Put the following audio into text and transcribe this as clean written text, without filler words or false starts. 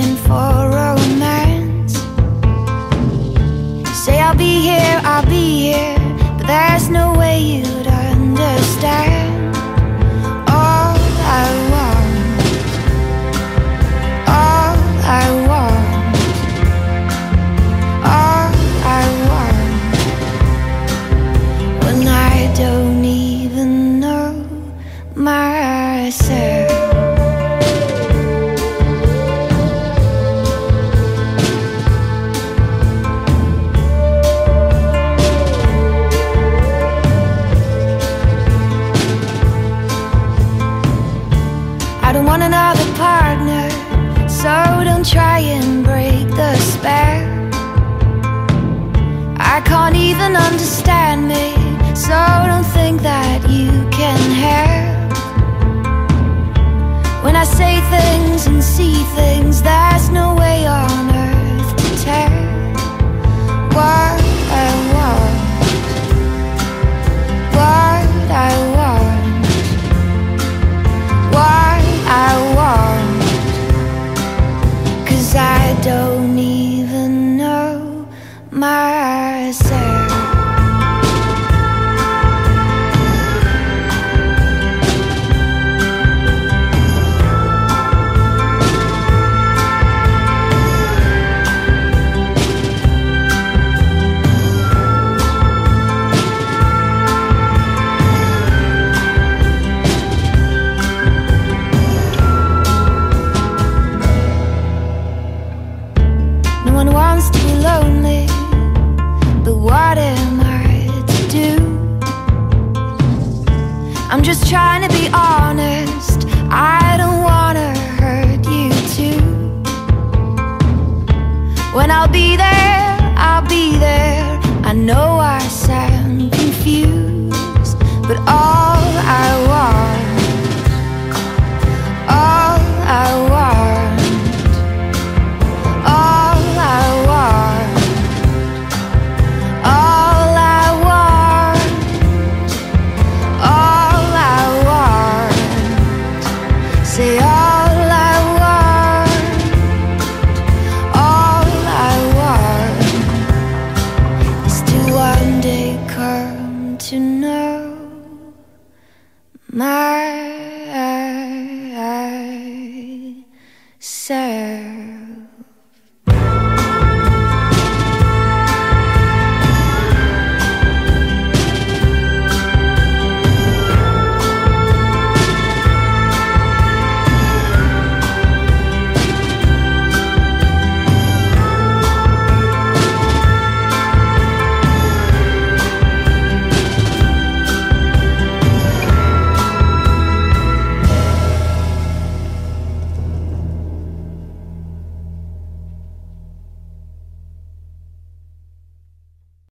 waiting for romance. You say I'll be here, but there's no way you'd understand. All I want, all I want, all I want, when I don't even know myself. I don't want another partner, so don't try and break the spell. I can't even understand me, so don't think that you can help. When I say things and see things, there's no way on earth to tell what I want, what I want, what I want, 'cause I don't even know myself. No one wants to be lonely, but what am I to do? I'm just trying to be honest, I don't wanna hurt you too. When I'll be there, I know I sound confused, but all I want, all I want, all I want, all I want, all I want, say all I want, all I want, is to one day come to know my